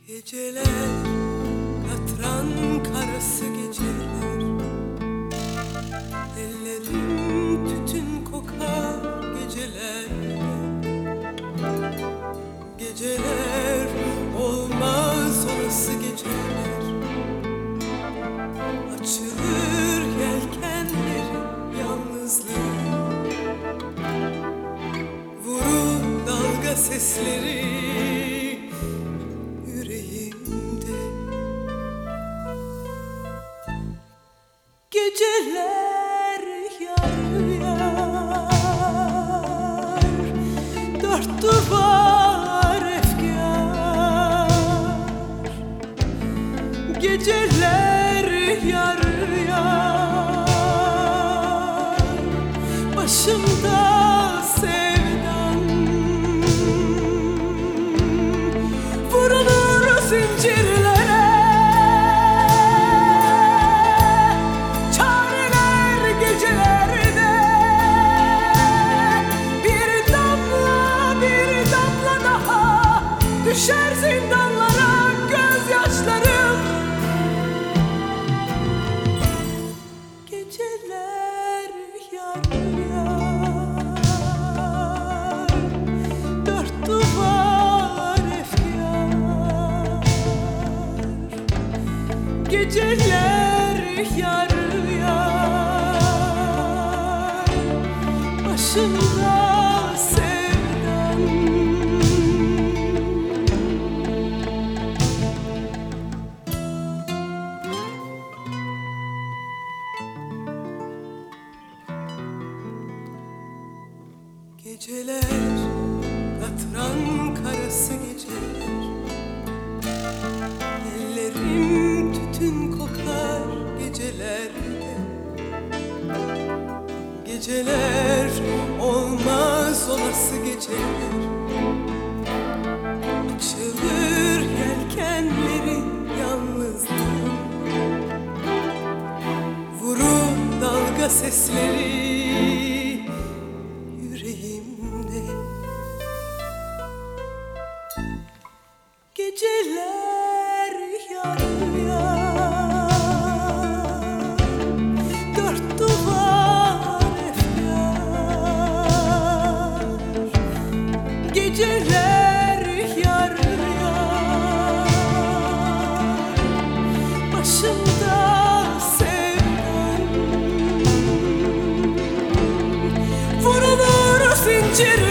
Geceler, katran karası geceler, ellerim tütün kokar geceler. Geceler olmaz olası geceler, açılır yelkenleri yalnızlığı, vurur dalga sesleri yüreğimde. Geceler yar yar, dört duvar efkar. Geceler yar yar, başımda sevdan, vurulur zincirlere. Çareler gecelerde, bir damla daha düşer zindanlara gözyaşlarım. Geceler yar yar, dört duvar efkar. Geceler yar yar, başımda sevdan. Geceler, katran karası geceler, ellerim tütün kokar gecelerde. Geceler olmaz olası geceler, açılır yelkenleri yalnızlığın, vurur dalga sesleri yüreğimde. Geceler yar yar, dört duvar efkar. Geceler yar yar, başımda sevdan, vurulur zincir.